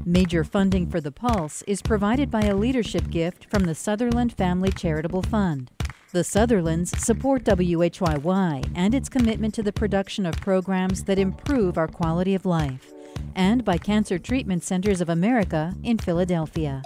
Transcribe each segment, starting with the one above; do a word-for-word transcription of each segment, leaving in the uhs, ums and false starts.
Major funding for The Pulse is provided by a leadership gift from the Sutherland Family Charitable Fund. The Sutherlands support W H Y Y and its commitment to the production of programs that improve our quality of life, and by Cancer Treatment Centers of America in Philadelphia.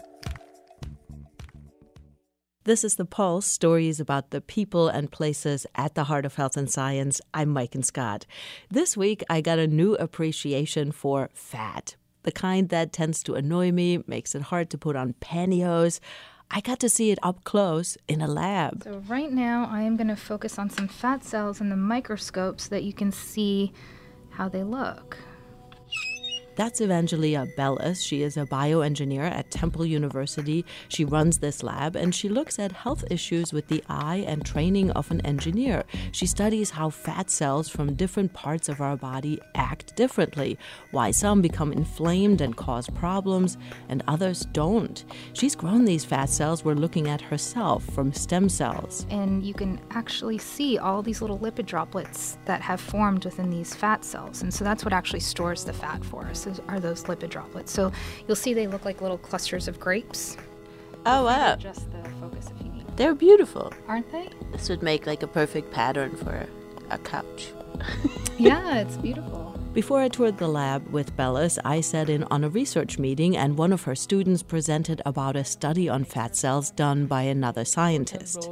This is The Pulse, stories about the people and places at the heart of health and science. I'm Maiken Scott. This week, I got a new appreciation for fat, the kind that tends to annoy me, makes it hard to put on pantyhose. I got to see it up close in a lab. So right now, I am going to focus on some fat cells in the microscope so that you can see how they look. That's Evangelia Bellis. She is a bioengineer at Temple University. She runs this lab, and she looks at health issues with the eye and training of an engineer. She studies how fat cells from different parts of our body act differently, why some become inflamed and cause problems, and others don't. She's grown these fat cells we're looking at herself from stem cells. And you can actually see all these little lipid droplets that have formed within these fat cells. And so that's what actually stores the fat for us. Are those lipid droplets. So you'll see they look like little clusters of grapes. Oh, wow. Adjust the focus if you need. They're beautiful. Aren't they? This would make like a perfect pattern for a couch. Yeah, it's beautiful. Before I toured the lab with Bellis, I sat in on a research meeting, and one of her students presented about a study on fat cells done by another scientist.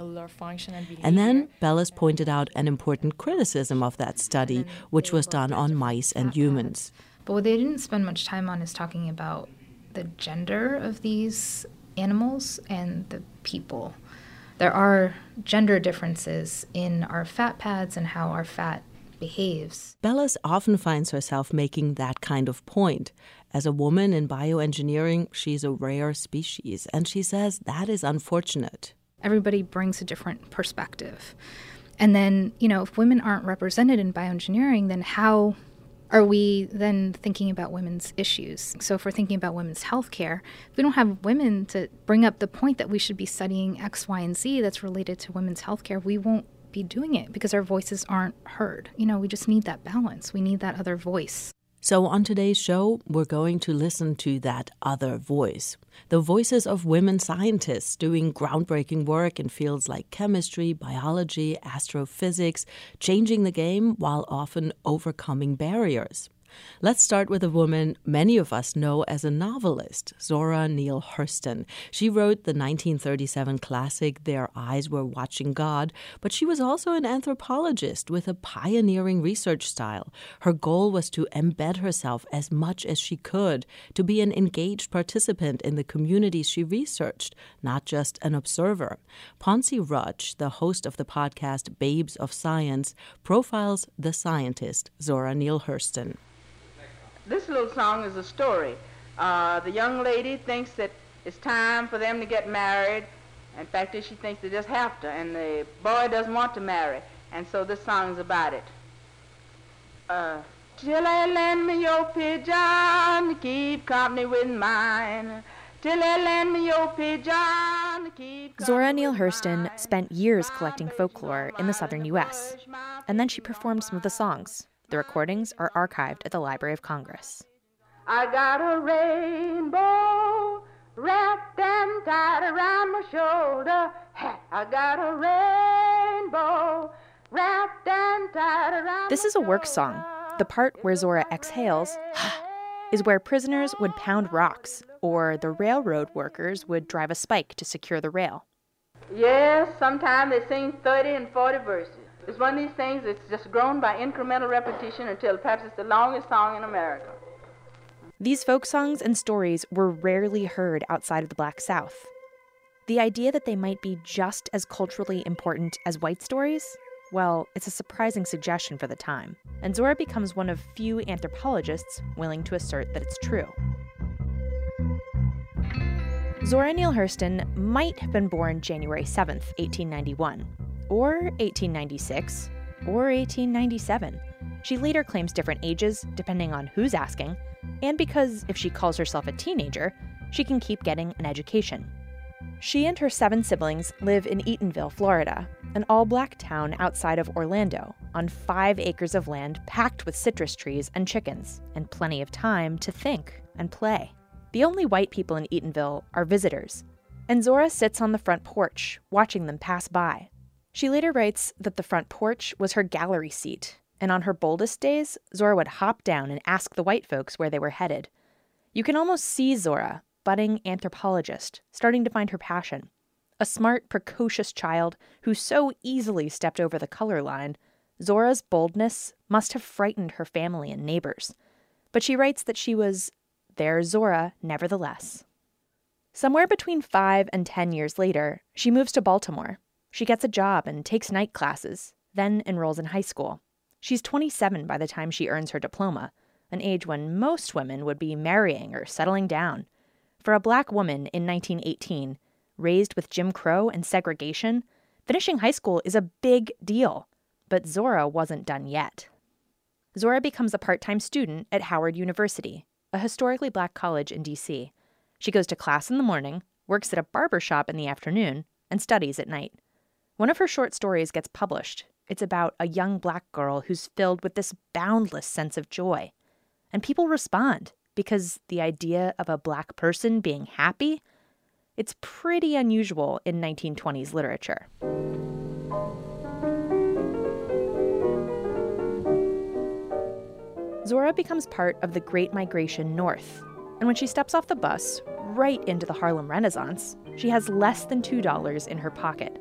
And then Bellis pointed out an important criticism of that study, which was done on mice and humans. But what they didn't spend much time on is talking about the gender of these animals and the people. There are gender differences in our fat pads and how our fat behaves. Bellis often finds herself making that kind of point. As a woman in bioengineering, she's a rare species, and she says that is unfortunate. Everybody brings a different perspective. And then, you know, if women aren't represented in bioengineering, then how are we then thinking about women's issues? So if we're thinking about women's health care, if we don't have women to bring up the point that we should be studying X, Y, and Z that's related to women's health care, we won't be doing it because our voices aren't heard. You know, we just need that balance. We need that other voice. So on today's show, we're going to listen to that other voice. The voices of women scientists doing groundbreaking work in fields like chemistry, biology, astrophysics, changing the game while often overcoming barriers. Let's start with a woman many of us know as a novelist, Zora Neale Hurston. She wrote the nineteen thirty-seven classic Their Eyes Were Watching God, but she was also an anthropologist with a pioneering research style. Her goal was to embed herself as much as she could, to be an engaged participant in the communities she researched, not just an observer. Ponce Rutsch, the host of the podcast Babes of Science, profiles the scientist Zora Neale Hurston. This little song is a story. Uh, the young lady thinks that it's time for them to get married. In fact, she thinks they just have to, and the boy doesn't want to marry. And so this song is about it. Uh, Till I lend me your pigeon to keep company with mine. Till I lend me your pigeon to keep Zora Neale Hurston spent years collecting folklore in the southern U S, and then she performed some of the songs. The recordings are archived at the Library of Congress. I got a rainbow wrapped and tied around my shoulder. I got a rainbow wrapped and tied around This is a work song. The part where Zora exhales is where prisoners would pound rocks, or the railroad workers would drive a spike to secure the rail. Yes, sometimes they sing thirty and forty verses. It's one of these things that's just grown by incremental repetition until perhaps it's the longest song in America. These folk songs and stories were rarely heard outside of the Black South. The idea that they might be just as culturally important as white stories? Well, it's a surprising suggestion for the time, and Zora becomes one of few anthropologists willing to assert that it's true. Zora Neale Hurston might have been born January seventh, eighteen ninety-one. Or eighteen ninety-six, or eighteen ninety-seven. She later claims different ages, depending on who's asking, and because if she calls herself a teenager, she can keep getting an education. She and her seven siblings live in Eatonville, Florida, an all-black town outside of Orlando, on five acres of land packed with citrus trees and chickens, and plenty of time to think and play. The only white people in Eatonville are visitors, and Zora sits on the front porch, watching them pass by. She later writes that the front porch was her gallery seat, and on her boldest days, Zora would hop down and ask the white folks where they were headed. You can almost see Zora, budding anthropologist, starting to find her passion. A smart, precocious child who so easily stepped over the color line, Zora's boldness must have frightened her family and neighbors. But she writes that she was their Zora nevertheless. Somewhere between five and ten years later, she moves to Baltimore. She gets a job and takes night classes, then enrolls in high school. She's twenty-seven by the time she earns her diploma, an age when most women would be marrying or settling down. For a black woman in nineteen eighteen, raised with Jim Crow and segregation, finishing high school is a big deal. But Zora wasn't done yet. Zora becomes a part-time student at Howard University, a historically black college in D C. She goes to class in the morning, works at a barber shop in the afternoon, and studies at night. One of her short stories gets published. It's about a young black girl who's filled with this boundless sense of joy. And people respond, because the idea of a black person being happy, it's pretty unusual in nineteen twenties literature. Zora becomes part of the Great Migration North, and when she steps off the bus, right into the Harlem Renaissance, she has less than two dollars in her pocket.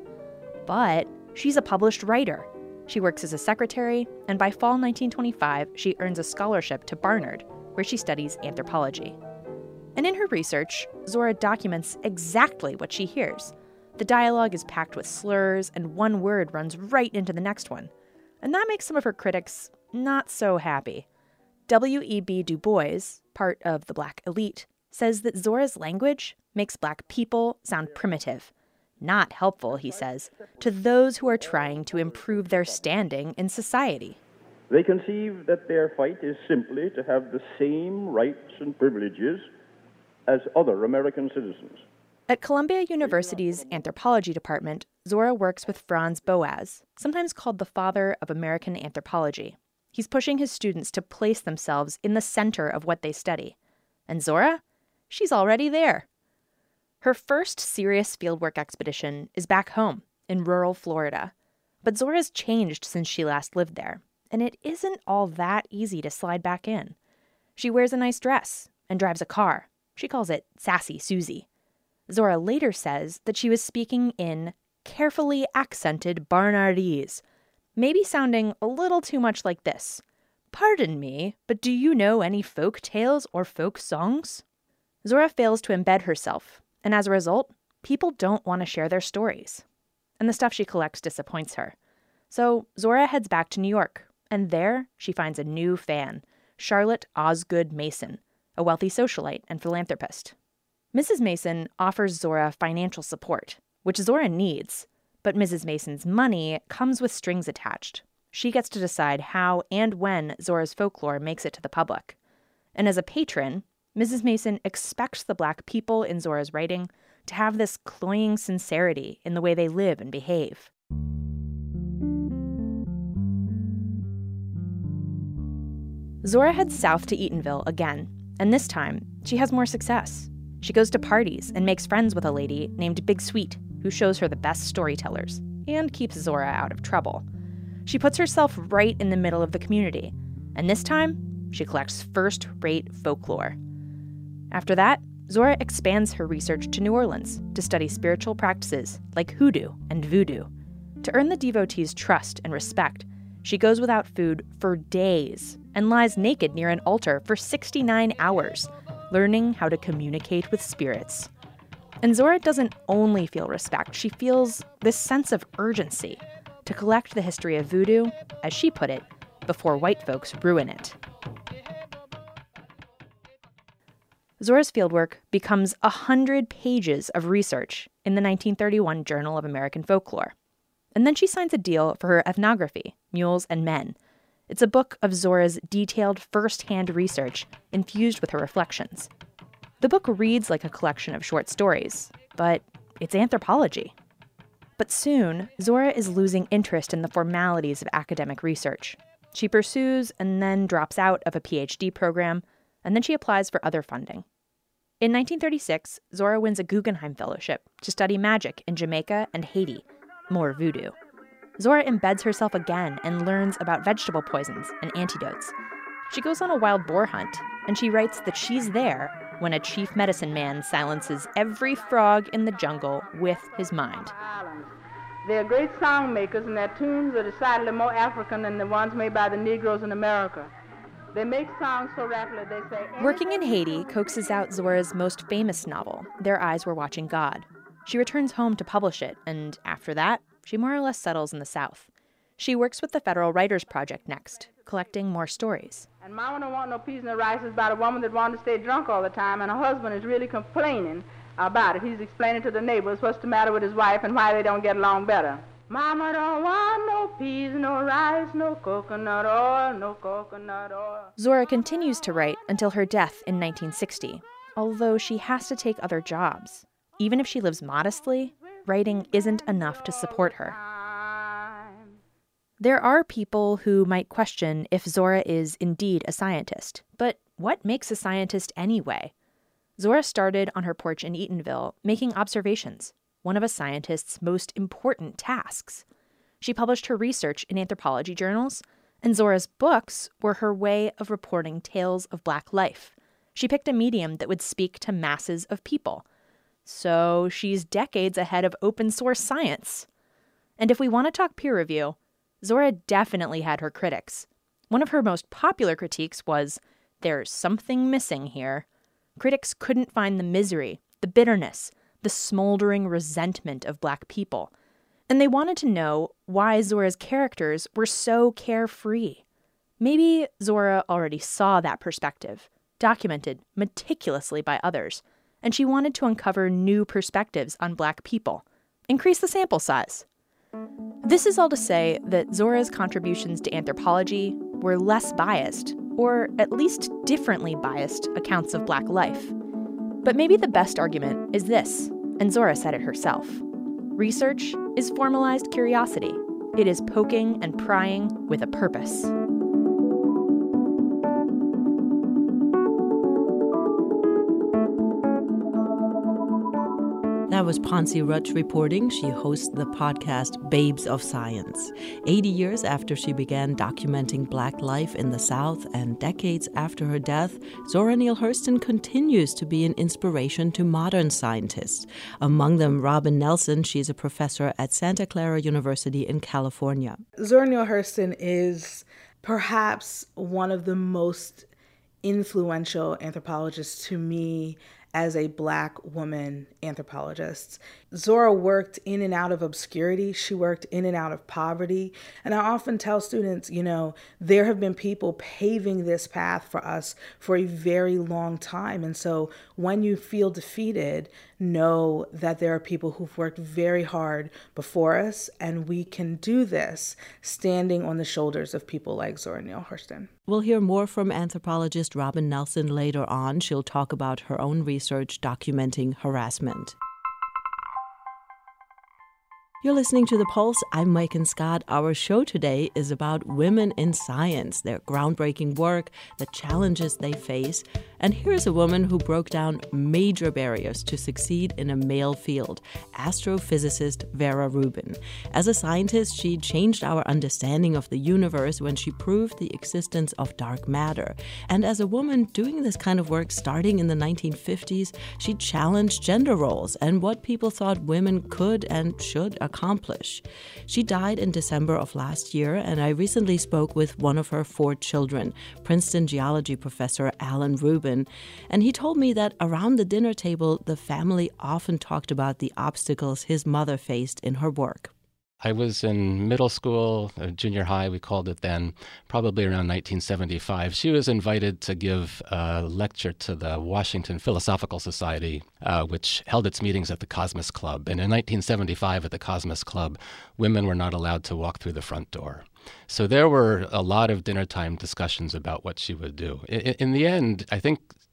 But she's a published writer. She works as a secretary, and by fall nineteen twenty-five, she earns a scholarship to Barnard, where she studies anthropology. And in her research, Zora documents exactly what she hears. The dialogue is packed with slurs, and one word runs right into the next one. And that makes some of her critics not so happy. W E B Du Bois, part of the black elite, says that Zora's language makes black people sound primitive. Not helpful, he says, to those who are trying to improve their standing in society. They conceive that their fight is simply to have the same rights and privileges as other American citizens. At Columbia University's anthropology department, Zora works with Franz Boas, sometimes called the father of American anthropology. He's pushing his students to place themselves in the center of what they study. And Zora? She's already there. Her first serious fieldwork expedition is back home in rural Florida. But Zora's changed since she last lived there, and it isn't all that easy to slide back in. She wears a nice dress and drives a car. She calls it Sassy Susie. Zora later says that she was speaking in carefully accented Barnardese, maybe sounding a little too much like this. Pardon me, but do you know any folk tales or folk songs? Zora fails to embed herself, and as a result, people don't want to share their stories. And the stuff she collects disappoints her. So Zora heads back to New York, and there she finds a new fan, Charlotte Osgood Mason, a wealthy socialite and philanthropist. Missus Mason offers Zora financial support, which Zora needs, but Missus Mason's money comes with strings attached. She gets to decide how and when Zora's folklore makes it to the public. And as a patron, Missus Mason expects the black people in Zora's writing to have this cloying sincerity in the way they live and behave. Zora heads south to Eatonville again, and this time, she has more success. She goes to parties and makes friends with a lady named Big Sweet, who shows her the best storytellers and keeps Zora out of trouble. She puts herself right in the middle of the community, and this time, she collects first-rate folklore. After that, Zora expands her research to New Orleans to study spiritual practices like hoodoo and voodoo. To earn the devotees' trust and respect, she goes without food for days and lies naked near an altar for sixty-nine hours, learning how to communicate with spirits. And Zora doesn't only feel respect, she feels this sense of urgency to collect the history of voodoo, as she put it, before white folks ruin it. Zora's fieldwork becomes a hundred pages of research in the nineteen thirty-one Journal of American Folklore. And then she signs a deal for her ethnography, Mules and Men. It's a book of Zora's detailed first-hand research infused with her reflections. The book reads like a collection of short stories, but it's anthropology. But soon, Zora is losing interest in the formalities of academic research. She pursues and then drops out of a P H D program, and then she applies for other funding. In nineteen thirty-six, Zora wins a Guggenheim Fellowship to study magic in Jamaica and Haiti, more voodoo. Zora embeds herself again and learns about vegetable poisons and antidotes. She goes on a wild boar hunt, and she writes that she's there when a chief medicine man silences every frog in the jungle with his mind. They're great song makers, and their tunes are decidedly more African than the ones made by the Negroes in America. They make songs so rapidly, they say... Working in Haiti coaxes out Zora's most famous novel, Their Eyes Were Watching God. She returns home to publish it, and after that, she more or less settles in the South. She works with the Federal Writers Project next, collecting more stories. And Mama don't want no peas and rice. It's about a woman that wants to stay drunk all the time, and her husband is really complaining about it. He's explaining to the neighbors what's the matter with his wife and why they don't get along better. Mama don't want no peas, no rice, no coconut oil, no coconut oil. Zora continues to write until her death in nineteen sixty, although she has to take other jobs. Even if she lives modestly, writing isn't enough to support her. There are people who might question if Zora is indeed a scientist, but what makes a scientist anyway? Zora started on her porch in Eatonville making observations, one of a scientist's most important tasks. She published her research in anthropology journals, and Zora's books were her way of reporting tales of Black life. She picked a medium that would speak to masses of people. So she's decades ahead of open source science. And if we want to talk peer review, Zora definitely had her critics. One of her most popular critiques was, "There's something missing here." Critics couldn't find the misery, the bitterness, the smoldering resentment of Black people. And they wanted to know why Zora's characters were so carefree. Maybe Zora already saw that perspective, documented meticulously by others, and she wanted to uncover new perspectives on Black people, increase the sample size. This is all to say that Zora's contributions to anthropology were less biased, or at least differently biased, accounts of Black life. But maybe the best argument is this, and Zora said it herself. Research is formalized curiosity. It is poking and prying with a purpose. That was Ponce Rutch reporting. She hosts the podcast Babes of Science. eighty years after she began documenting Black life in the South and decades after her death, Zora Neale Hurston continues to be an inspiration to modern scientists. Among them, Robin Nelson. She's a professor at Santa Clara University in California. Zora Neale Hurston is perhaps one of the most influential anthropologists to me as a Black woman anthropologist. Zora worked in and out of obscurity. She worked in and out of poverty. And I often tell students, you know, there have been people paving this path for us for a very long time. And so when you feel defeated, know that there are people who've worked very hard before us, and we can do this standing on the shoulders of people like Zora Neale Hurston. We'll hear more from anthropologist Robin Nelson later on. She'll talk about her own research documenting harassment. You're listening to The Pulse. I'm Maiken Scott. Our show today is about women in science, their groundbreaking work, the challenges they face. And here's a woman who broke down major barriers to succeed in a male field, astrophysicist Vera Rubin. As a scientist, she changed our understanding of the universe when she proved the existence of dark matter. And as a woman doing this kind of work starting in the nineteen fifties, she challenged gender roles and what people thought women could and should accomplish. She died in December of last year, and I recently spoke with one of her four children, Princeton geology professor Alan Rubin, and he told me that around the dinner table, the family often talked about the obstacles his mother faced in her work. I was in middle school, uh, junior high, we called it then, probably around nineteen seventy-five. She was invited to give a lecture to the Washington Philosophical Society, uh, which held its meetings at the Cosmos Club. And in nineteen seventy-five at the Cosmos Club, women were not allowed to walk through the front door. So there were a lot of dinner time discussions about what she would do. In, in the end, I think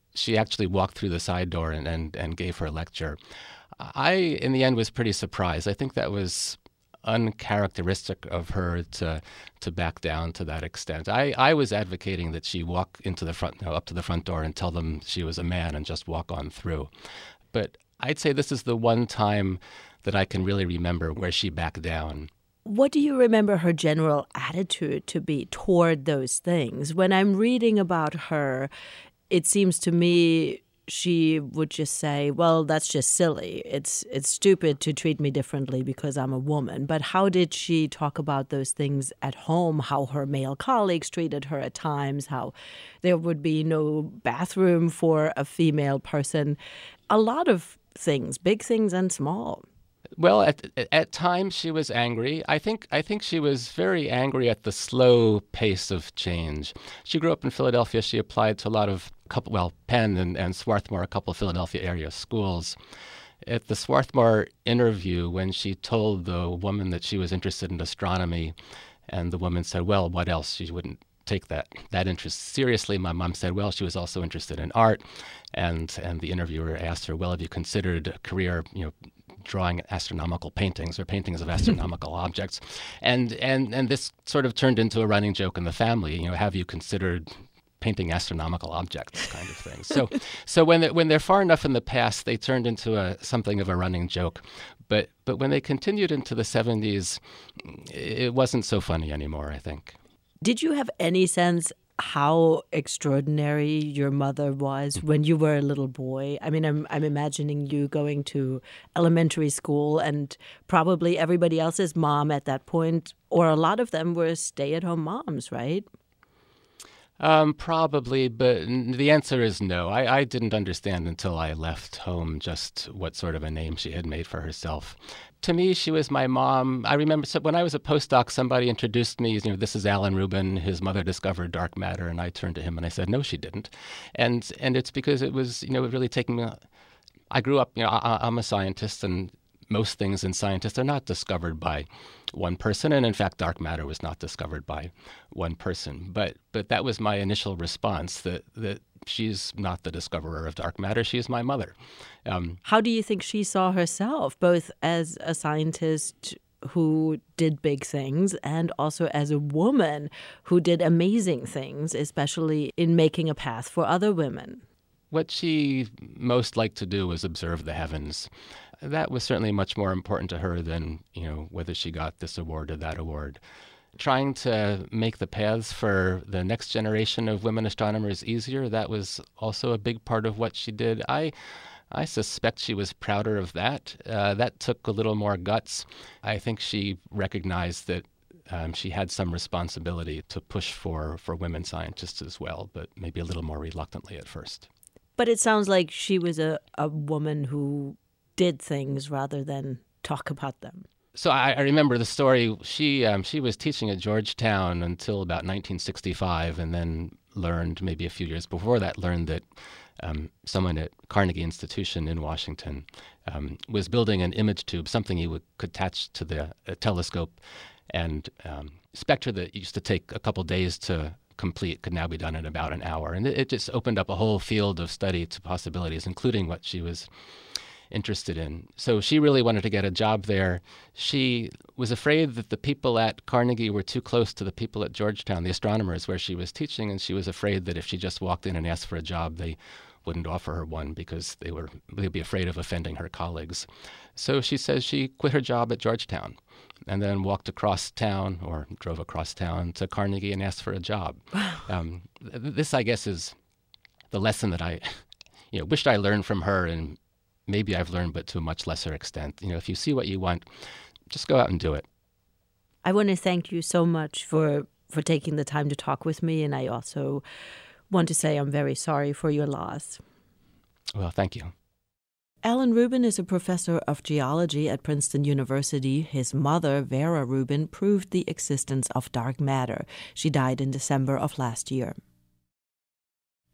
she actually walked through the side door and, and, and gave her lecture. I, in the end, was pretty surprised. I think that was uncharacteristic of her to to back down to that extent. I, I was advocating that she walk into the front, you know, up to the front door and tell them she was a man and just walk on through. But I'd say this is the one time that I can really remember where she backed down. What do you remember her general attitude to be toward those things? When I'm reading about her, it seems to me she would just say, well, that's just silly. It's it's stupid to treat me differently because I'm a woman. But how did she talk about those things at home, how her male colleagues treated her at times, how there would be no bathroom for a female person? A lot of things, big things and small. Well, at at times she was angry. I think I think she was very angry at the slow pace of change. She grew up in Philadelphia. She applied to a lot of couple, well, Penn and, and Swarthmore, a couple of Philadelphia area schools. At the Swarthmore interview, when she told the woman that she was interested in astronomy, and the woman said, "Well, what else?" She wouldn't take that that interest seriously. My mom said, well, she was also interested in art, and and the interviewer asked her, well, have you considered a career, you know, drawing astronomical paintings or paintings of astronomical objects? And and and this sort of turned into a running joke in the family. You know, have you considered painting astronomical objects, kind of thing. So so when they, when they're far enough in the past, they turned into a something of a running joke. But but when they continued into the seventies, it wasn't so funny anymore, I think. Did you have any sense how extraordinary your mother was when you were a little boy? I mean, I'm I'm imagining you going to elementary school, and probably everybody else's mom at that point, or a lot of them, were stay-at-home moms, right? Um, probably, but the answer is no. I, I didn't understand until I left home just what sort of a name she had made for herself. To me, she was my mom. I remember so when I was a postdoc, somebody introduced me, you know, this is Alan Rubin. His mother discovered dark matter. And I turned to him and I said, no, she didn't. And and it's because it was, you know, really taking me. I grew up, you know, I, I'm a scientist, and most things in scientists are not discovered by one person. And in fact, dark matter was not discovered by one person. But but that was my initial response, that that she's not the discoverer of dark matter. She's my mother. Um, How do you think she saw herself, both as a scientist who did big things and also as a woman who did amazing things, especially in making a path for other women? What she most liked to do was observe the heavens. That was certainly much more important to her than, you know, whether she got this award or that award. Trying to make the paths for the next generation of women astronomers easier, that was also a big part of what she did. I I suspect she was prouder of that. Uh, that took a little more guts. I think she recognized that um, she had some responsibility to push for, for women scientists as well, but maybe a little more reluctantly at first. But it sounds like she was a, a woman who did things rather than talk about them. So I, I remember the story. She um, she was teaching at Georgetown until about nineteen sixty-five, and then learned, maybe a few years before that, learned that um, someone at Carnegie Institution in Washington um, was building an image tube, something you would, could attach to the uh, telescope, and um, spectra that used to take a couple days to complete could now be done in about an hour. And it, it just opened up a whole field of study to possibilities, including what she was interested in. So she really wanted to get a job there. She was afraid that the people at Carnegie were too close to the people at Georgetown, the astronomers where she was teaching, and she was afraid that if she just walked in and asked for a job, they wouldn't offer her one because they were they'd be afraid of offending her colleagues. So she says she quit her job at Georgetown and then walked across town, or drove across town to Carnegie and asked for a job. um, th- this, I guess, is the lesson that I, you know, wished I learned from her, and maybe I've learned, but to a much lesser extent. You know, if you see what you want, just go out and do it. I want to thank you so much for, for taking the time to talk with me, and I also want to say I'm very sorry for your loss. Well, thank you. Alan Rubin is a professor of geology at Princeton University. His mother, Vera Rubin, proved the existence of dark matter. She died in December of last year.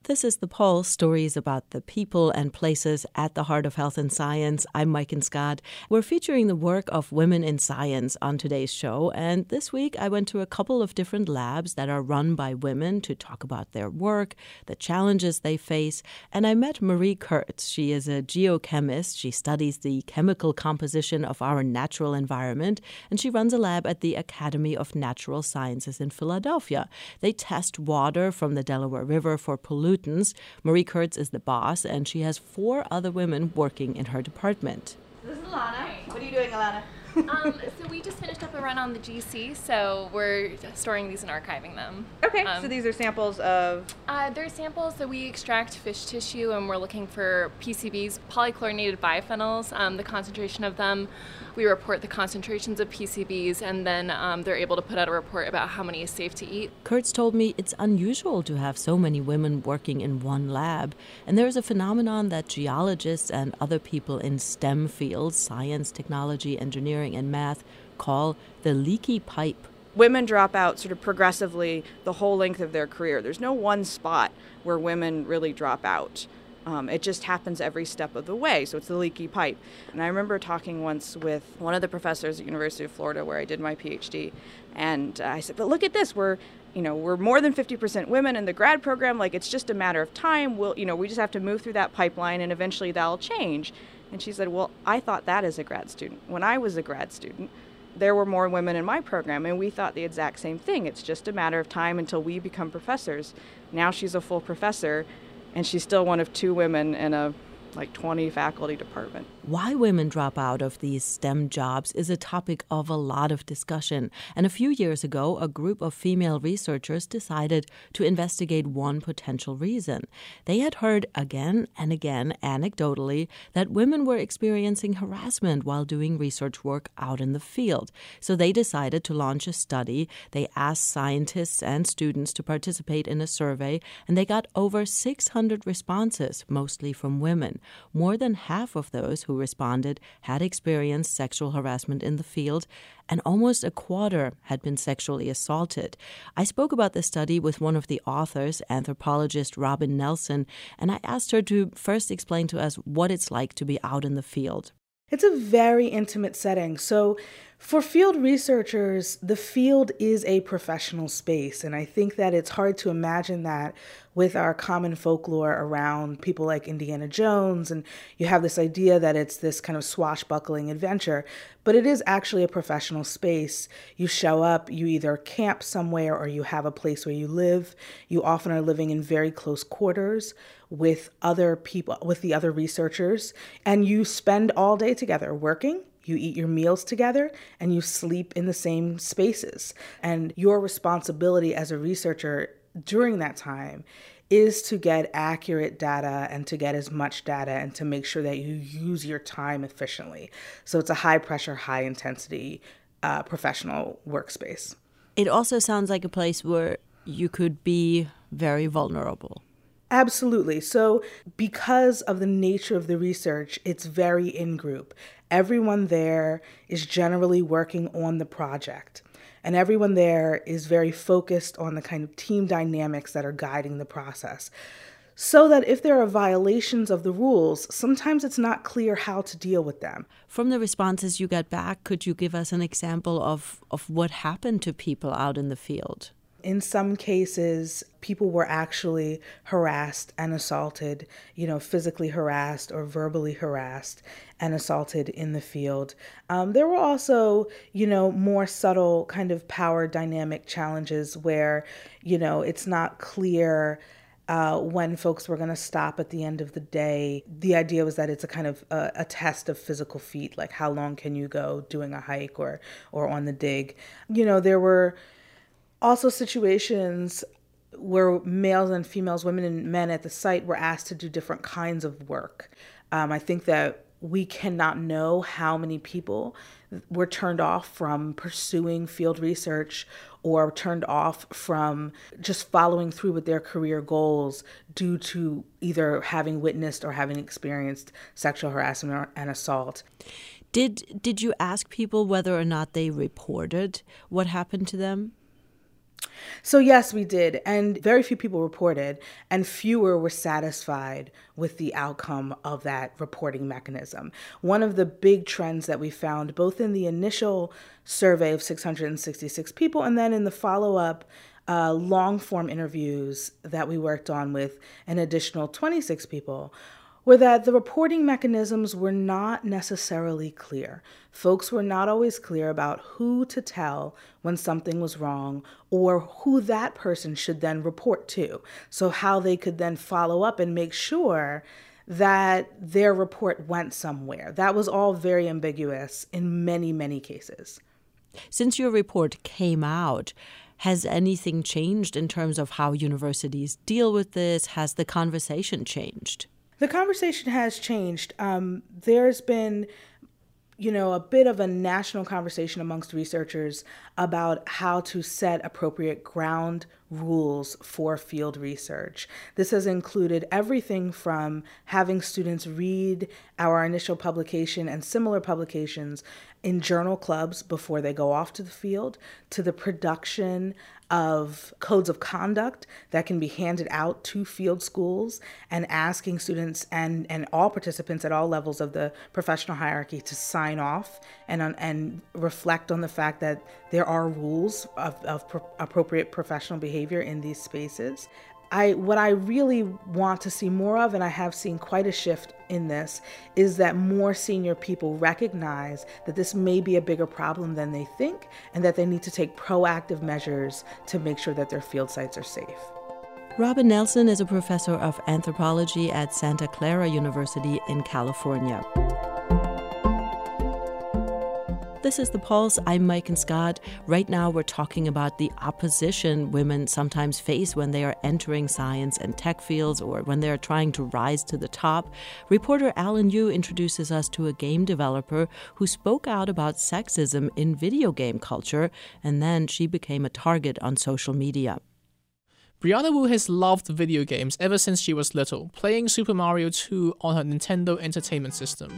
This is The Pulse, stories about the people and places at the heart of health and science. I'm Maiken Scott. We're featuring the work of women in science on today's show. And this week, I went to a couple of different labs that are run by women to talk about their work, the challenges they face. And I met Marie Kurtz. She is a geochemist. She studies the chemical composition of our natural environment. And she runs a lab at the Academy of Natural Sciences in Philadelphia. They test water from the Delaware River for pollution. Marie Kurtz is the boss, and she has four other women working in her department. This is Alana. What are you doing, Alana? um, so we just finished up a run on the G C, so we're storing these and archiving them. Okay, um, so these are samples of... Uh, they're samples that we extract fish tissue, and we're looking for P C Bs, polychlorinated biphenyls, um, the concentration of them. We report the concentrations of P C Bs, and then um, they're able to put out a report about how many is safe to eat. Kurtz told me it's unusual to have so many women working in one lab, and there's a phenomenon that geologists and other people in STEM fields, science, technology, engineering, and math, call the leaky pipe. Women drop out sort of progressively the whole length of their career. There's no one spot where women really drop out. Um, it just happens every step of the way, so it's the leaky pipe. And I remember talking once with one of the professors at University of Florida where I did my PhD, and uh, I said, but look at this, we're, you know, we're more than fifty percent women in the grad program, like it's just a matter of time, we'll, you know, we just have to move through that pipeline and eventually that'll change. And she said, well, I thought that as a grad student. When I was a grad student, there were more women in my program, and we thought the exact same thing. It's just a matter of time until we become professors. Now she's a full professor, and she's still one of two women in a like twenty faculty department. Why women drop out of these STEM jobs is a topic of a lot of discussion. And a few years ago, a group of female researchers decided to investigate one potential reason. They had heard again and again, anecdotally, that women were experiencing harassment while doing research work out in the field. So they decided to launch a study. They asked scientists and students to participate in a survey, and they got over six hundred responses, mostly from women. More than half of those who responded had experienced sexual harassment in the field, and almost a quarter had been sexually assaulted. I spoke about the study with one of the authors, anthropologist Robin Nelson, and I asked her to first explain to us what it's like to be out in the field. It's a very intimate setting. So for field researchers, the field is a professional space. And I think that it's hard to imagine that with our common folklore around people like Indiana Jones. And you have this idea that it's this kind of swashbuckling adventure. But it is actually a professional space. You show up, you either camp somewhere or you have a place where you live. You often are living in very close quarters with other people, with the other researchers, and you spend all day together working. You eat your meals together and you sleep in the same spaces. And your responsibility as a researcher during that time is to get accurate data and to get as much data and to make sure that you use your time efficiently. So it's a high pressure, high intensity uh, professional workspace. It also sounds like a place where you could be very vulnerable. Absolutely. So because of the nature of the research, it's very in-group. Everyone there is generally working on the project. And everyone there is very focused on the kind of team dynamics that are guiding the process. So that if there are violations of the rules, sometimes it's not clear how to deal with them. From the responses you got back, could you give us an example of, of what happened to people out in the field? In some cases, people were actually harassed and assaulted, you know, physically harassed or verbally harassed and assaulted in the field. Um, there were also, you know, more subtle kind of power dynamic challenges where, you know, it's not clear uh, when folks were going to stop at the end of the day. The idea was that it's a kind of a, a test of physical feat, like how long can you go doing a hike or or on the dig. You know, there were also situations where males and females, women and men at the site were asked to do different kinds of work. Um, I think that we cannot know how many people were turned off from pursuing field research or turned off from just following through with their career goals due to either having witnessed or having experienced sexual harassment and assault. Did, did you ask people whether or not they reported what happened to them? So yes, we did. And very few people reported, and fewer were satisfied with the outcome of that reporting mechanism. One of the big trends that we found, both in the initial survey of six hundred sixty-six people and then in the follow-up uh, long-form interviews that we worked on with an additional twenty-six people, were that the reporting mechanisms were not necessarily clear. Folks were not always clear about who to tell when something was wrong or who that person should then report to. So how they could then follow up and make sure that their report went somewhere. That was all very ambiguous in many, many cases. Since your report came out, has anything changed in terms of how universities deal with this? Has the conversation changed? The conversation has changed. Um, there's been, you know, a bit of a national conversation amongst researchers about how to set appropriate ground rules for field research. This has included everything from having students read our initial publication and similar publications in journal clubs before they go off to the field, to the production of codes of conduct that can be handed out to field schools and asking students and, and all participants at all levels of the professional hierarchy to sign off and, and reflect on the fact that there are rules of, of pro- appropriate professional behavior in these spaces. I, what I really want to see more of, and I have seen quite a shift in this, is that more senior people recognize that this may be a bigger problem than they think and that they need to take proactive measures to make sure that their field sites are safe. Robin Nelson is a professor of anthropology at Santa Clara University in California. This is The Pulse. I'm Maiken Scott. Right now we're talking about the opposition women sometimes face when they are entering science and tech fields or when they are trying to rise to the top. Reporter Alan Yu introduces us to a game developer who spoke out about sexism in video game culture, and then she became a target on social media. Brianna Wu has loved video games ever since she was little, playing Super Mario two on her Nintendo Entertainment System.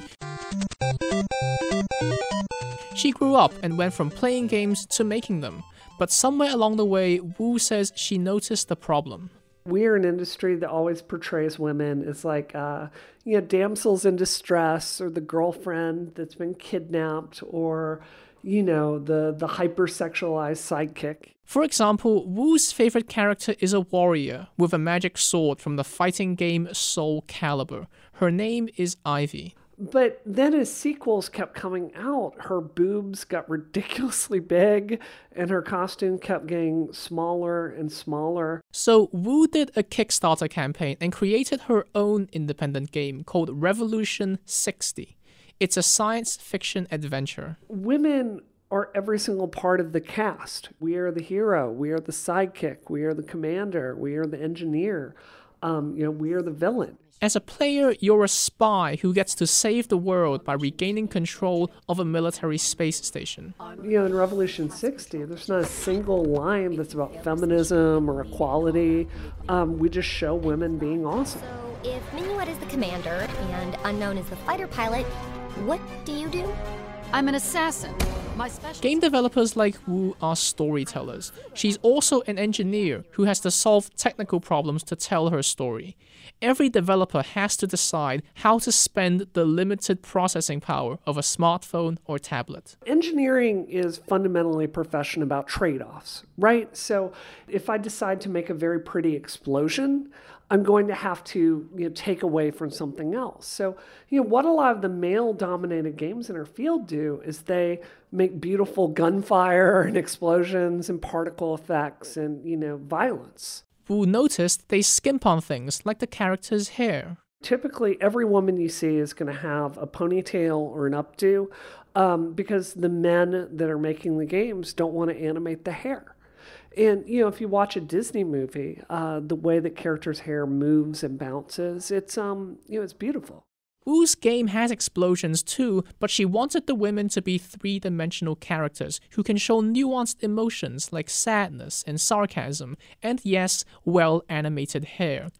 She grew up and went from playing games to making them, but somewhere along the way, Wu says she noticed the problem. We're an industry that always portrays women as like, uh, you know, damsels in distress, or the girlfriend that's been kidnapped, or, you know, the, the hypersexualized sidekick. For example, Wu's favorite character is a warrior with a magic sword from the fighting game Soul Calibur. Her name is Ivy. But then as sequels kept coming out, her boobs got ridiculously big and her costume kept getting smaller and smaller. So Wu did a Kickstarter campaign and created her own independent game called Revolution sixty. It's a science fiction adventure. Women are every single part of the cast. We are the hero. We are the sidekick. We are the commander. We are the engineer. Um, you know, we are the villain. As a player, you're a spy who gets to save the world by regaining control of a military space station. You know, in Revolution sixty, there's not a single line that's about feminism or equality. Um, we just show women being awesome. So if Minuet is the commander and Unknown is the fighter pilot, what do you do? I'm an assassin. My special... Game developers like Wu are storytellers. She's also an engineer who has to solve technical problems to tell her story. Every developer has to decide how to spend the limited processing power of a smartphone or tablet. Engineering is fundamentally a profession about trade-offs, right? So if I decide to make a very pretty explosion, I'm going to have to, you know, take away from something else. So, you know, what a lot of the male-dominated games in our field do is they make beautiful gunfire and explosions and particle effects and, you know, violence. Wu noticed they skimp on things like the character's hair. Typically, every woman you see is going to have a ponytail or an updo um, because the men that are making the games don't want to animate the hair. And, you know, if you watch a Disney movie, uh, the way that characters' hair moves and bounces, it's, um, you know, it's beautiful. Wu's game has explosions too, but she wanted the women to be three-dimensional characters who can show nuanced emotions like sadness and sarcasm, and yes, well-animated hair.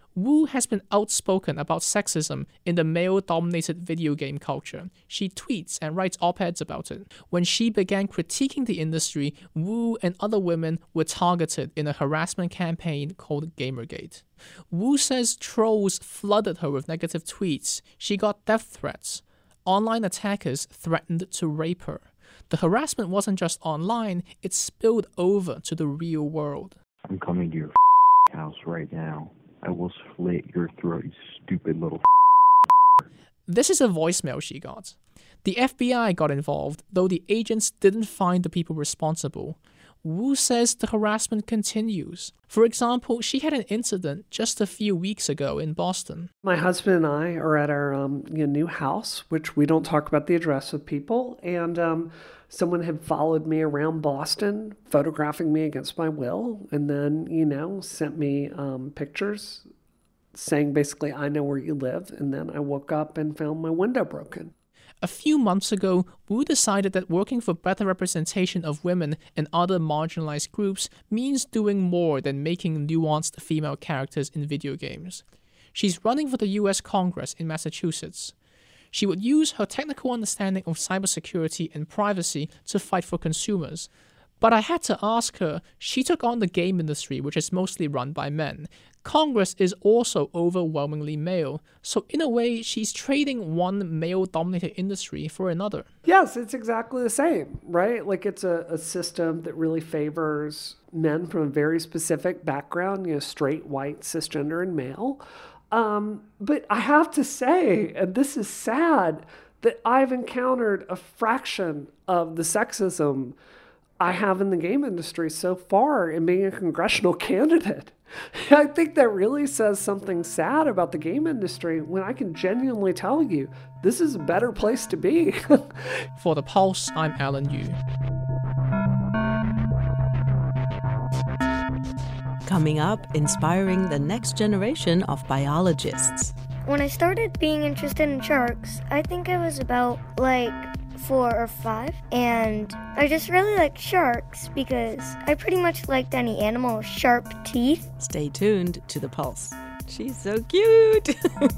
Wu has been outspoken about sexism in the male-dominated video game culture. She tweets and writes op-eds about it. When she began critiquing the industry, Wu and other women were targeted in a harassment campaign called Gamergate. Wu says trolls flooded her with negative tweets. She got death threats. Online attackers threatened to rape her. The harassment wasn't just online, it spilled over to the real world. I'm coming to your house right now. I will slit your throat, you stupid little. This is a voicemail she got. The F B I got involved, though the agents didn't find the people responsible. Wu says the harassment continues. For example, she had an incident just a few weeks ago in Boston. My husband and I are at our um, you know, new house, which we don't talk about the address with people, and um, someone had followed me around Boston, photographing me against my will, and then, you know, sent me um, pictures saying basically, I know where you live, and then I woke up and found my window broken. A few months ago, Wu decided that working for better representation of women and other marginalized groups means doing more than making nuanced female characters in video games. She's running for the U S Congress in Massachusetts. She would use her technical understanding of cybersecurity and privacy to fight for consumers. But I had to ask her, she took on the game industry, which is mostly run by men. Congress is also overwhelmingly male, so in a way, she's trading one male-dominated industry for another. Yes, it's exactly the same, right? Like it's a, a system that really favors men from a very specific background, you know, straight, white, cisgender, and male. Um, but I have to say, and this is sad, that I've encountered a fraction of the sexism I have in the game industry so far in being a congressional candidate. I think that really says something sad about the game industry when I can genuinely tell you this is a better place to be. For The Pulse, I'm Alan Yu. Coming up, inspiring the next generation of biologists. When I started being interested in sharks, I think I was about like four or five, and I just really liked sharks because I pretty much liked any animal with sharp teeth. Stay tuned to The Pulse. She's so cute!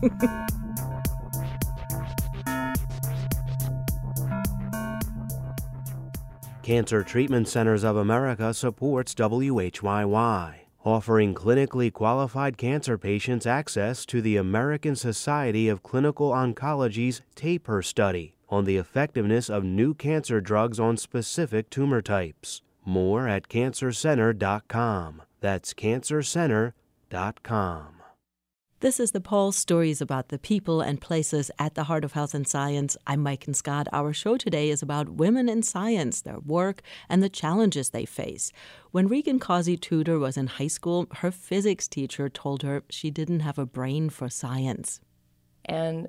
Cancer Treatment Centers of America supports W H Y Y, offering clinically qualified cancer patients access to the American Society of Clinical Oncology's TAPER study on the effectiveness of new cancer drugs on specific tumor types. More at cancer center dot com. That's cancer center dot com. This is The Pulse, stories about the people and places at the heart of health and science. I'm Maiken Scott. Our show today is about women in science, their work, and the challenges they face. When Regan Causey Tudor was in high school, her physics teacher told her she didn't have a brain for science. And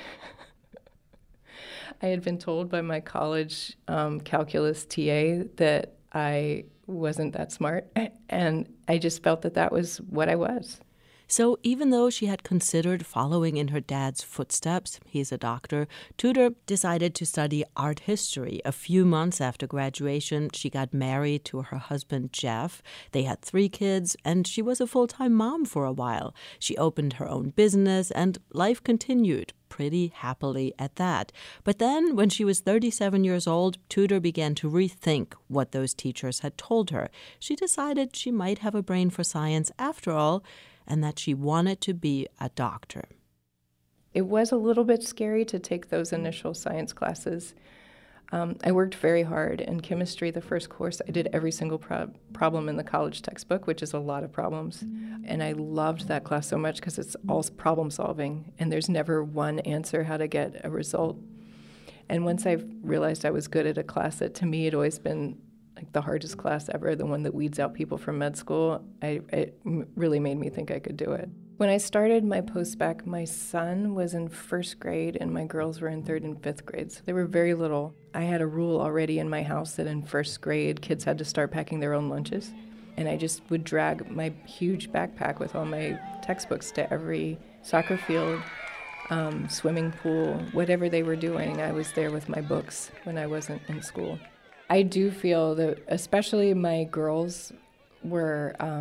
I had been told by my college um, calculus T A that I wasn't that smart, and I just felt that that was what I was. So even though she had considered following in her dad's footsteps, he's a doctor, Tudor decided to study art history. A few months after graduation, she got married to her husband, Jeff. They had three kids, and she was a full-time mom for a while. She opened her own business, and life continued pretty happily at that. But then, when she was thirty-seven years old, Tudor began to rethink what those teachers had told her. She decided she might have a brain for science after all, and that she wanted to be a doctor. It was a little bit scary to take those initial science classes. Um, I worked very hard in chemistry. The first course, I did every single pro- problem in the college textbook, which is a lot of problems. And I loved that class so much because it's all problem solving, and there's never one answer how to get a result. And once I realized I was good at a class that to me had always been like the hardest class ever, the one that weeds out people from med school, I, it really made me think I could do it. When I started my post-bac, my son was in first grade and my girls were in third and fifth grade, so they were very little. I had a rule already in my house that in first grade, kids had to start packing their own lunches, and I just would drag my huge backpack with all my textbooks to every soccer field, um, swimming pool, whatever they were doing. I was there with my books when I wasn't in school. I do feel that especially my girls were um,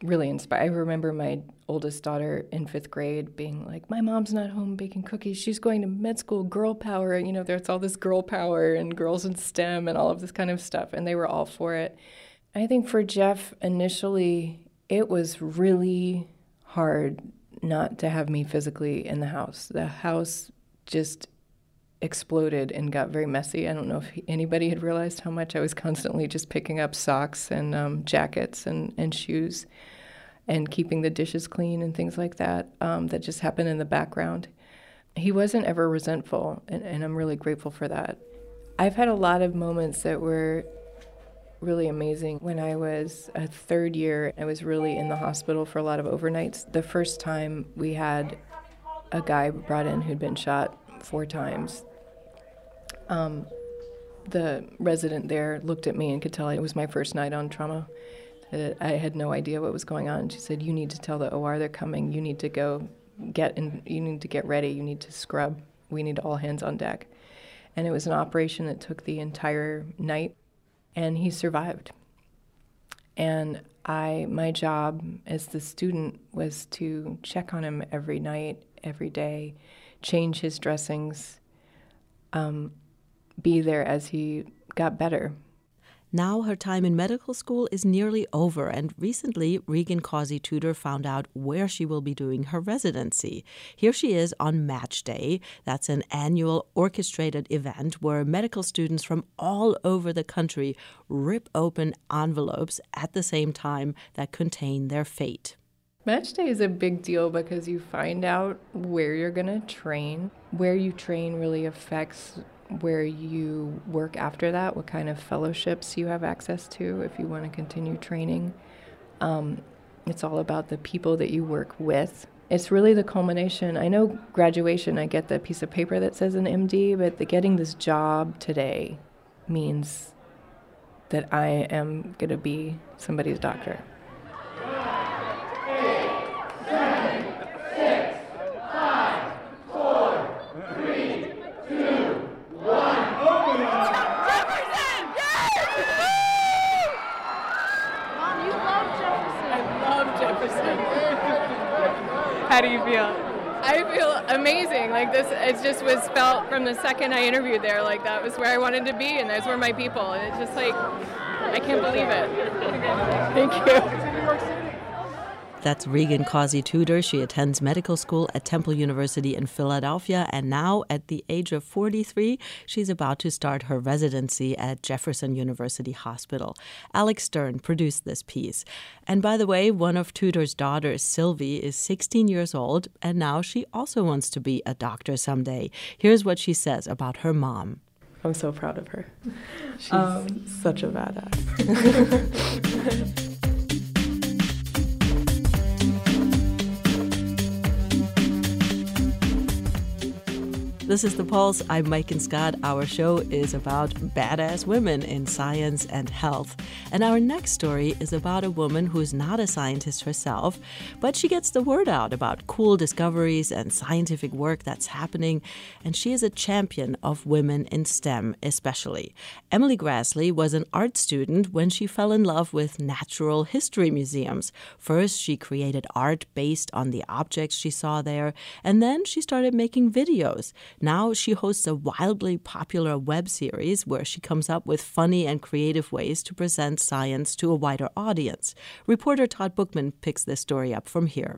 really inspired. I remember my oldest daughter in fifth grade being like, my mom's not home baking cookies. She's going to med school, girl power. You know, there's all this girl power and girls in STEM and all of this kind of stuff. And they were all for it. I think for Jeff, initially, it was really hard not to have me physically in the house. The house just exploded and got very messy. I don't know if anybody had realized how much I was constantly just picking up socks and um, jackets and, and shoes and keeping the dishes clean and things like that um, that just happened in the background. He wasn't ever resentful, and, and I'm really grateful for that. I've had a lot of moments that were really amazing. When I was a third year, I was really in the hospital for a lot of overnights. The first time we had a guy brought in who'd been shot four times. Um, the resident there looked at me and could tell it was my first night on trauma. Uh, I had no idea what was going on. She said, you need to tell the O R they're coming. You need to go get in, you need to get ready. You need to scrub. We need all hands on deck. And it was an operation that took the entire night, and he survived. And I, my job as the student was to check on him every night, every day, change his dressings, um, be there as he got better. Now her time in medical school is nearly over, and recently Regan Causey Tudor found out where she will be doing her residency. Here she is on Match Day. That's an annual orchestrated event where medical students from all over the country rip open envelopes at the same time that contain their fate. Match Day is a big deal because you find out where you're going to train. Where you train really affects where you work after that, what kind of fellowships you have access to if you want to continue training. Um, it's all about the people that you work with. It's really the culmination. I know graduation, I get the piece of paper that says an M D, but the getting this job today means that I am going to be somebody's doctor. How do you feel? I feel amazing. Like this, it just was felt from the second I interviewed there, like that was where I wanted to be, and those were my people. And it's just like, I can't believe it. Thank you. That's Regan Causey Tudor. She attends medical school at Temple University in Philadelphia, and now, at the age of forty-three, she's about to start her residency at Jefferson University Hospital. Alex Stern produced this piece. And by the way, one of Tudor's daughters, Sylvie, is sixteen years old, and now she also wants to be a doctor someday. Here's what she says about her mom. I'm so proud of her. She's um, such a badass. This is The Pulse. I'm Maiken Scott. Our show is about badass women in science and health. And our next story is about a woman who's not a scientist herself, but she gets the word out about cool discoveries and scientific work that's happening, and she is a champion of women in STEM especially. Emily Grassley was an art student when she fell in love with natural history museums. First, she created art based on the objects she saw there, and then she started making videos. Now she hosts a wildly popular web series where she comes up with funny and creative ways to present science to a wider audience. Reporter Todd Bookman picks this story up from here.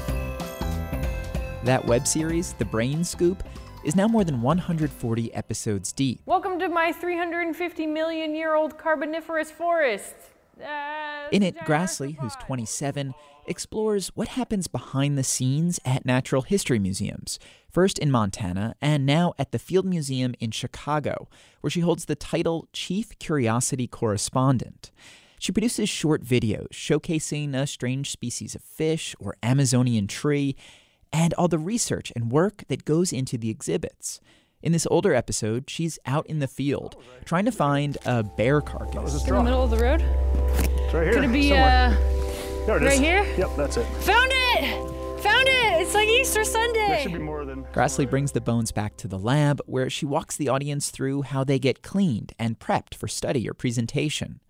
That web series, The Brain Scoop, is now more than one hundred forty episodes deep. Welcome to my three hundred fifty million year old carboniferous forest. Uh, In it, Grassley, who's twenty-seven, explores what happens behind the scenes at natural history museums, first in Montana and now at the Field Museum in Chicago, where she holds the title Chief Curiosity Correspondent. She produces short videos showcasing a strange species of fish or Amazonian tree, and all the research and work that goes into the exhibits. In this older episode, she's out in the field, trying to find a bear carcass. In the middle of the road? It's right here. Could it be, somewhere. uh, There it right is. here? Yep, that's it. Found it! Found it! It's like Easter Sunday! There should be more than... Grassley brings the bones back to the lab, where she walks the audience through how they get cleaned and prepped for study or presentation.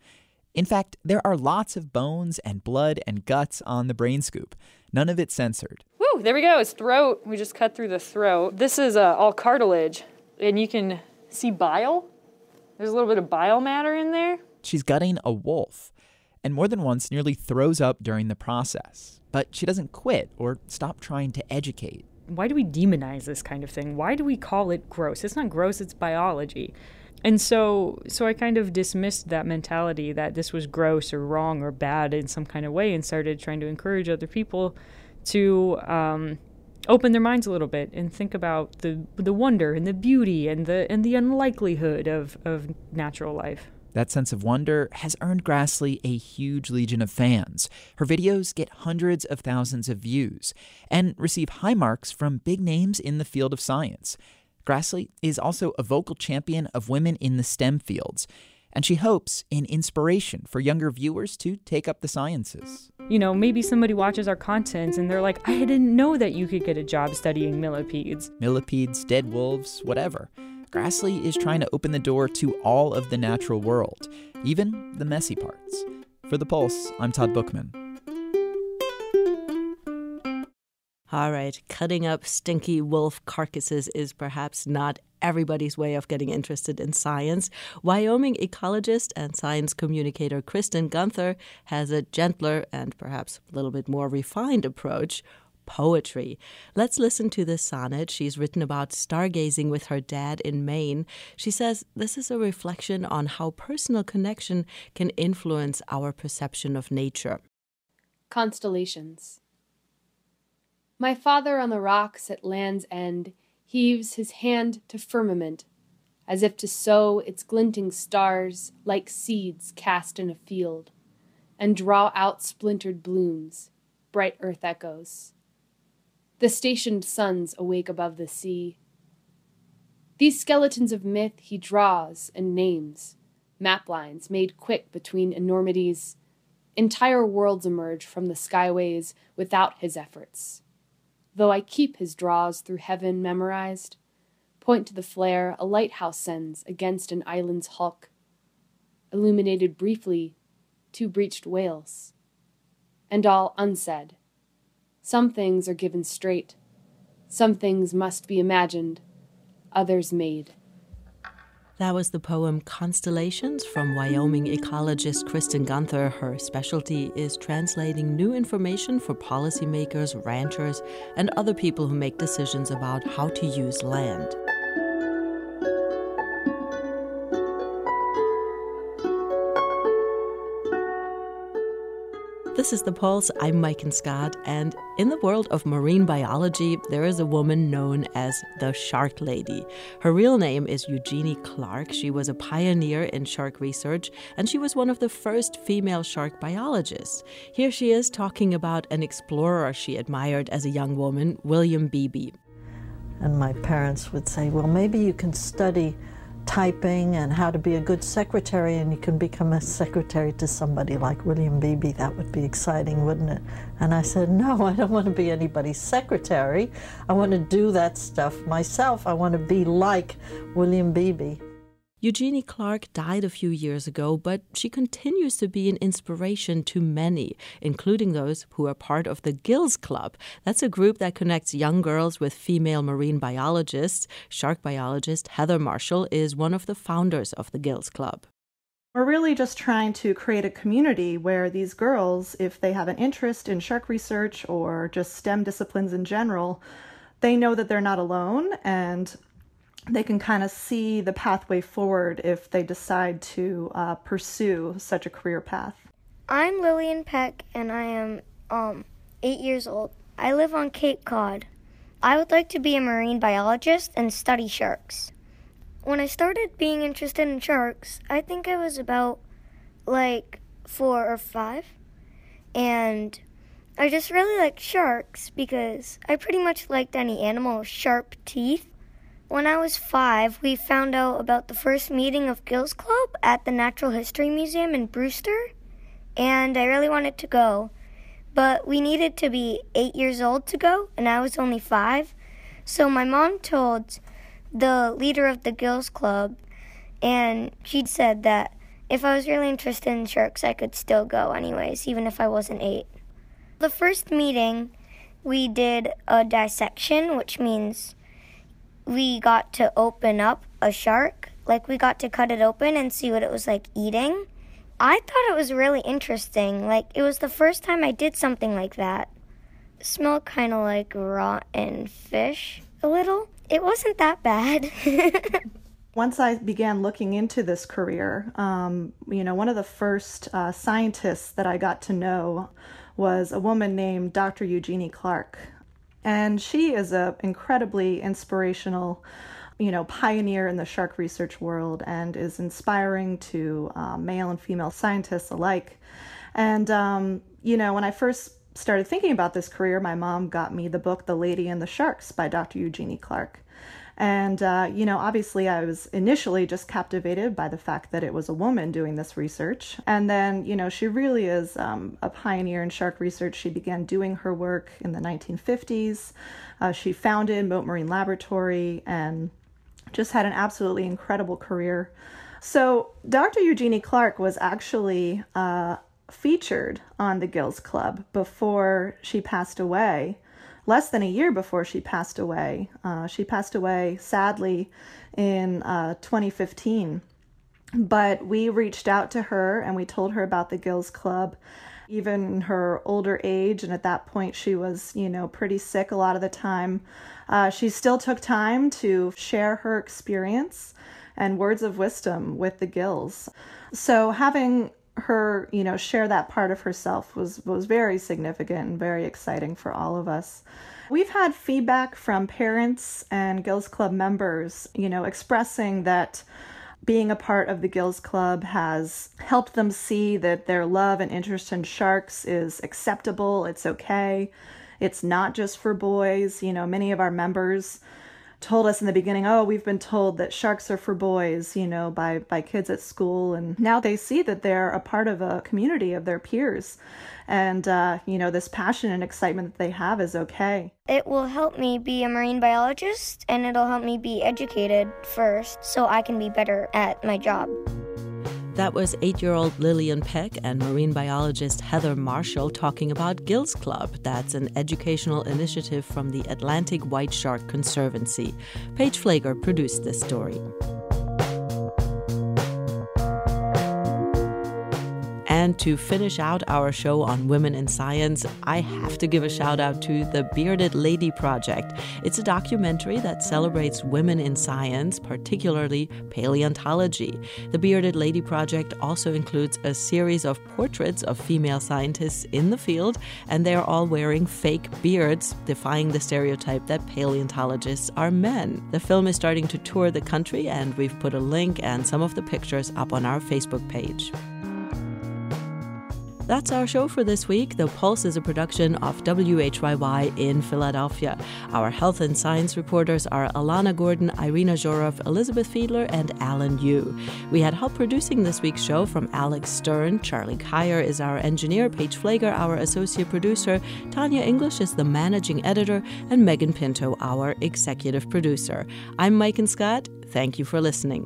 In fact, there are lots of bones and blood and guts on the Brain Scoop, none of it censored. Woo, there we go. It's throat. We just cut through the throat. This is uh, all cartilage, and you can see bile. There's a little bit of bile matter in there. She's gutting a wolf, and more than once nearly throws up during the process. But she doesn't quit or stop trying to educate. Why do we demonize this kind of thing? Why do we call it gross? It's not gross, it's biology. And so so I kind of dismissed that mentality that this was gross or wrong or bad in some kind of way and started trying to encourage other people to um, open their minds a little bit and think about the the wonder and the beauty and the and the unlikelihood of, of natural life. That sense of wonder has earned Grassley a huge legion of fans. Her videos get hundreds of thousands of views and receive high marks from big names in the field of science. Grassley is also a vocal champion of women in the STEM fields, and she hopes in inspiration for younger viewers to take up the sciences. You know, maybe somebody watches our content and they're like, I didn't know that you could get a job studying millipedes. Millipedes, dead wolves, whatever. Grassley is trying to open the door to all of the natural world, even the messy parts. For The Pulse, I'm Todd Bookman. All right, cutting up stinky wolf carcasses is perhaps not everybody's way of getting interested in science. Wyoming ecologist and science communicator Kristen Gunther has a gentler and perhaps a little bit more refined approach: poetry. Let's listen to this sonnet she's written about stargazing with her dad in Maine. She says this is a reflection on how personal connection can influence our perception of nature. Constellations. My father on the rocks at Land's End heaves his hand to firmament, as if to sow its glinting stars like seeds cast in a field, and draw out splintered blooms, bright earth echoes. The stationed suns awake above the sea. These skeletons of myth he draws and names, map lines made quick between enormities. Entire worlds emerge from the skyways without his efforts. Though I keep his draws through heaven memorized, point to the flare a lighthouse sends against an island's hulk, illuminated briefly two breached whales, and all unsaid. Some things are given straight, some things must be imagined, others made. That was the poem Constellations from Wyoming ecologist Kristen Gunther. Her specialty is translating new information for policymakers, ranchers, and other people who make decisions about how to use land. This is The Pulse. I'm Maiken Scott, and in the world of marine biology, there is a woman known as the Shark Lady. Her real name is Eugenie Clark. She was a pioneer in shark research, and she was one of the first female shark biologists. Here she is talking about an explorer she admired as a young woman, William Beebe. And my parents would say, well, maybe you can study typing and how to be a good secretary, and you can become a secretary to somebody like William Beebe. That would be exciting, wouldn't it? And I said, no, I don't want to be anybody's secretary. I want to do that stuff myself. I want to be like William Beebe. Eugenie Clark died a few years ago, but she continues to be an inspiration to many, including those who are part of the Gills Club. That's a group that connects young girls with female marine biologists. Shark biologist Heather Marshall is one of the founders of the Gills Club. We're really just trying to create a community where these girls, if they have an interest in shark research or just STEM disciplines in general, they know that they're not alone, and they can kind of see the pathway forward if they decide to uh, pursue such a career path. I'm Lillian Peck, and I am um, eight years old. I live on Cape Cod. I would like to be a marine biologist and study sharks. When I started being interested in sharks, I think I was about like four or five, and I just really liked sharks because I pretty much liked any animal with sharp teeth. When I was five, we found out about the first meeting of Gills Club at the Natural History Museum in Brewster, and I really wanted to go. But we needed to be eight years old to go, and I was only five. So my mom told the leader of the Gills Club, and she said that if I was really interested in sharks, I could still go anyways, even if I wasn't eight. The first meeting, we did a dissection, which means we got to open up a shark. Like, we got to cut it open and see what it was like eating. I thought it was really interesting. Like, it was the first time I did something like that. It smelled kind of like rotten fish a little. It wasn't that bad. Once I began looking into this career, um, you know, one of the first uh, scientists that I got to know was a woman named Doctor Eugenie Clark. And she is an incredibly inspirational, you know, pioneer in the shark research world and is inspiring to uh, male and female scientists alike. And, um, you know, when I first started thinking about this career, my mom got me the book The Lady and the Sharks by Doctor Eugenie Clark. And, uh, you know, obviously I was initially just captivated by the fact that it was a woman doing this research. And then, you know, she really is um, a pioneer in shark research. She began doing her work in the nineteen fifties. Uh, she founded Mote Marine Laboratory and just had an absolutely incredible career. So Doctor Eugenie Clark was actually uh, featured on the Gills Club before she passed away. Less than a year before she passed away. Uh, she passed away, sadly, in uh, twenty fifteen. But we reached out to her and we told her about the Gills Club. Even in her older age, and at that point she was, you know, pretty sick a lot of the time, uh, she still took time to share her experience and words of wisdom with the Gills. So having her, you know, share that part of herself was, was very significant and very exciting for all of us. We've had feedback from parents and Gills Club members, you know, expressing that being a part of the Gills Club has helped them see that their love and interest in sharks is acceptable, it's okay, it's not just for boys. You know, many of our members told us in the beginning, oh, we've been told that sharks are for boys, you know, by, by kids at school. And now they see that they're a part of a community of their peers. And, uh, you know, this passion and excitement that they have is okay. It will help me be a marine biologist, and it'll help me be educated first so I can be better at my job. That was eight-year-old Lillian Peck and marine biologist Heather Marshall talking about Gills Club. That's an educational initiative from the Atlantic White Shark Conservancy. Paige Flager produced this story. And to finish out our show on women in science, I have to give a shout out to the Bearded Lady Project. It's a documentary that celebrates women in science, particularly paleontology. The Bearded Lady Project also includes a series of portraits of female scientists in the field, and they're all wearing fake beards, defying the stereotype that paleontologists are men. The film is starting to tour the country, and we've put a link and some of the pictures up on our Facebook page. That's our show for this week. The Pulse is a production of W H Y Y in Philadelphia. Our health and science reporters are Alana Gordon, Irina Zhorov, Elizabeth Fiedler, and Alan Yu. We had help producing this week's show from Alex Stern. Charlie Kyer is our engineer, Paige Flager, our associate producer, Tanya English is the managing editor, and Megan Pinto, our executive producer. I'm Mike Scott. Thank you for listening.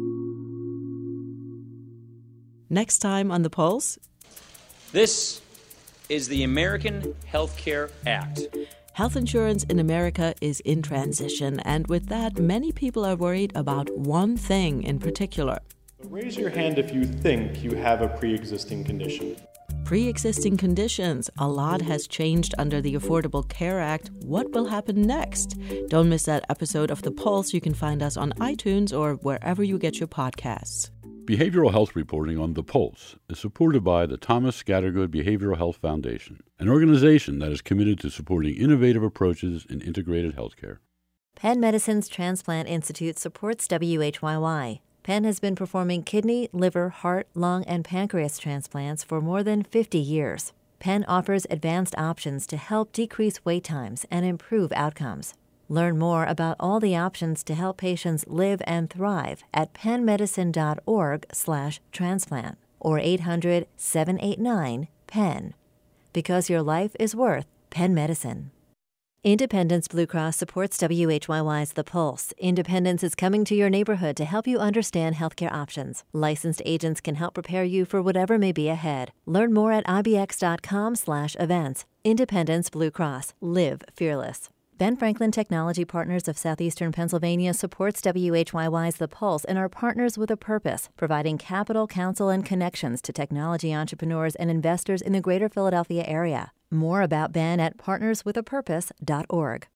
Next time on The Pulse... This is the American Health Care Act. Health insurance in America is in transition, and with that, many people are worried about one thing in particular. Raise your hand if you think you have a pre-existing condition. Pre-existing conditions. A lot has changed under the Affordable Care Act. What will happen next? Don't miss that episode of The Pulse. You can find us on iTunes or wherever you get your podcasts. Behavioral health reporting on The Pulse is supported by the Thomas Scattergood Behavioral Health Foundation, an organization that is committed to supporting innovative approaches in integrated healthcare. Penn Medicine's Transplant Institute supports W H Y Y. Penn has been performing kidney, liver, heart, lung, and pancreas transplants for more than fifty years. Penn offers advanced options to help decrease wait times and improve outcomes. Learn more about all the options to help patients live and thrive at pennmedicine.org slash transplant or eight hundred, seven eight nine, P E N. Because your life is worth Penn Medicine. Independence Blue Cross supports W H Y Y's The Pulse. Independence is coming to your neighborhood to help you understand healthcare options. Licensed agents can help prepare you for whatever may be ahead. Learn more at ibx.com slash events. Independence Blue Cross. Live fearless. Ben Franklin Technology Partners of Southeastern Pennsylvania supports W H Y Y's The Pulse and are partners with a purpose, providing capital, counsel, and connections to technology entrepreneurs and investors in the greater Philadelphia area. More about Ben at partners with a purpose dot org.